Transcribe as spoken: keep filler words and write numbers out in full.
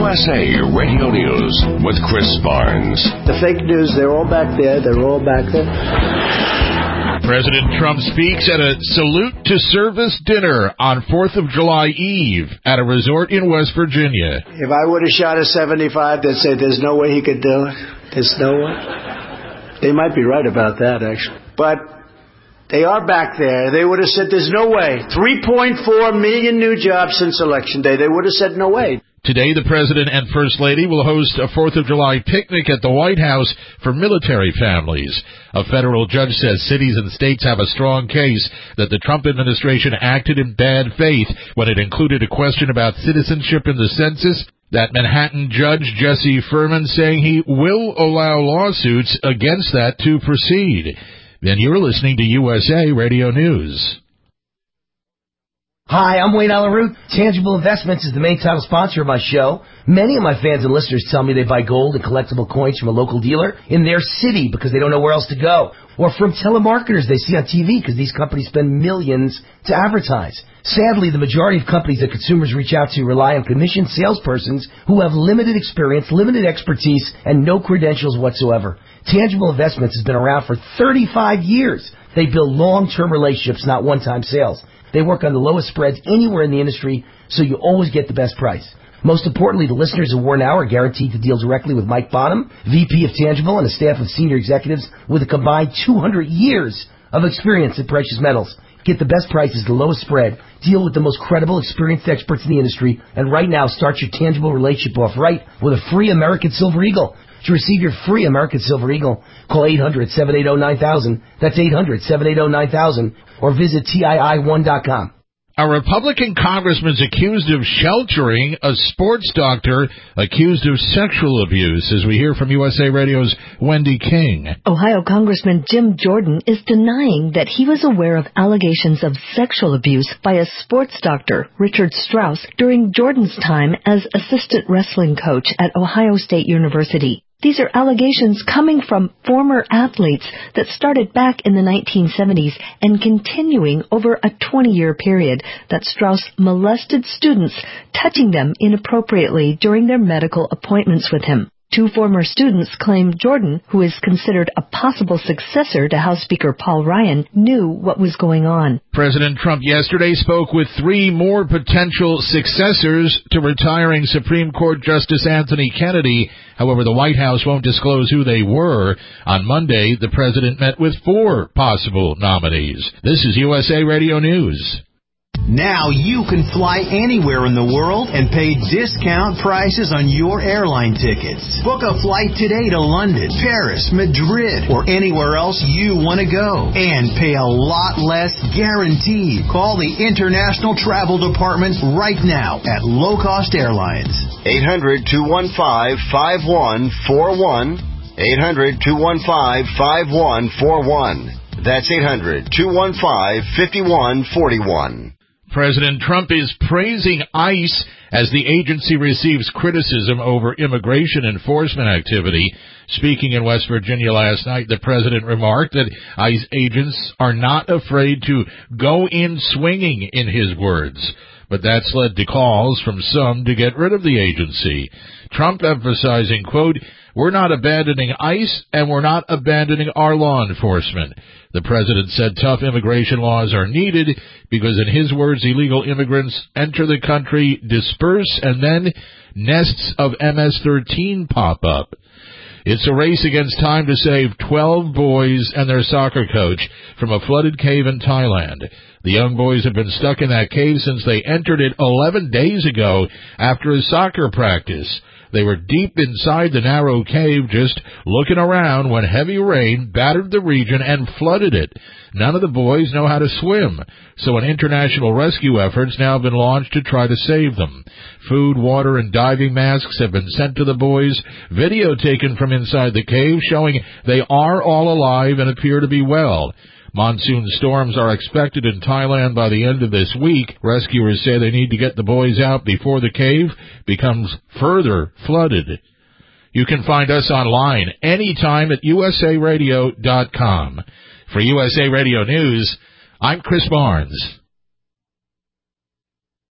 S A Radio News with Chris Barnes. The fake news, they're all back there. They're all back there. President Trump speaks at a salute to service dinner on fourth of July Eve at a resort in West Virginia. If I would have shot a seventy-five, they'd say there's no way he could do it. There's no way. They might be right about that, actually. But they are back there. They would have said there's no way. three point four million new jobs since Election Day. They would have said no way. Today, the President and First Lady will host a fourth of July picnic at the White House for military families. A federal judge says cities and states have a strong case that the Trump administration acted in bad faith when it included a question about citizenship in the census. That Manhattan judge, Jesse Furman, saying he will allow lawsuits against that to proceed. Then you're listening to U S A Radio News. Hi, I'm Wayne Allen Root. Tangible Investments is the main title sponsor of my show. Many of my fans and listeners tell me they buy gold and collectible coins from a local dealer in their city because they don't know where else to go. Or from telemarketers they see on T V because these companies spend millions to advertise. Sadly, the majority of companies that consumers reach out to rely on commissioned salespersons who have limited experience, limited expertise, and no credentials whatsoever. Tangible Investments has been around for thirty-five years. They build long-term relationships, not one-time sales. They work on the lowest spreads anywhere in the industry, so you always get the best price. Most importantly, the listeners of War Now are guaranteed to deal directly with Mike Bonham, V P of Tangible, and a staff of senior executives with a combined two hundred years of experience in precious metals. Get the best prices, the lowest spread, deal with the most credible, experienced experts in the industry, and right now start your Tangible relationship off right with a free American Silver Eagle. To receive your free American Silver Eagle, call eight hundred, seven eight zero, nine thousand. That's eight hundred, seven eight zero, nine thousand. Or visit T I I one dot com. A Republican congressman is accused of sheltering a sports doctor accused of sexual abuse, as we hear from U S A Radio's Wendy King. Ohio Congressman Jim Jordan is denying that he was aware of allegations of sexual abuse by a sports doctor, Richard Strauss, during Jordan's time as assistant wrestling coach at Ohio State University. These are allegations coming from former athletes that started back in the nineteen seventies and continuing over a twenty-year period that Strauss molested students, touching them inappropriately during their medical appointments with him. Two former students claim Jordan, who is considered a possible successor to House Speaker Paul Ryan, knew what was going on. President Trump yesterday spoke with three more potential successors to retiring Supreme Court Justice Anthony Kennedy. However, the White House won't disclose who they were. On Monday, the president met with four possible nominees. This is U S A Radio News. Now you can fly anywhere in the world and pay discount prices on your airline tickets. Book a flight today to London, Paris, Madrid, or anywhere else you want to go. And pay a lot less guaranteed. Call the International Travel Department right now at Low Cost Airlines. eight hundred, two one five, five one four one. eight hundred, two one five, five one four one. That's eight hundred, two one five, five one four one. President Trump is praising ICE as the agency receives criticism over immigration enforcement activity. Speaking in West Virginia last night, the president remarked that ICE agents are not afraid to go in swinging, in his words. But that's led to calls from some to get rid of the agency. Trump emphasizing, quote, "We're not abandoning ICE and we're not abandoning our law enforcement." The president said tough immigration laws are needed because, in his words, illegal immigrants enter the country, disperse, and then nests of M S thirteen pop up. It's a race against time to save twelve boys and their soccer coach from a flooded cave in Thailand. The young boys have been stuck in that cave since they entered it eleven days ago after a soccer practice. They were deep inside the narrow cave just looking around when heavy rain battered the region and flooded it. None of the boys know how to swim, so an international rescue effort's now been launched to try to save them. Food, water, and diving masks have been sent to the boys. Video taken from inside the cave showing they are all alive and appear to be well. Monsoon storms are expected in Thailand by the end of this week. Rescuers say they need to get the boys out before the cave becomes further flooded. You can find us online anytime at U S A radio dot com. For U S A Radio News, I'm Chris Barnes.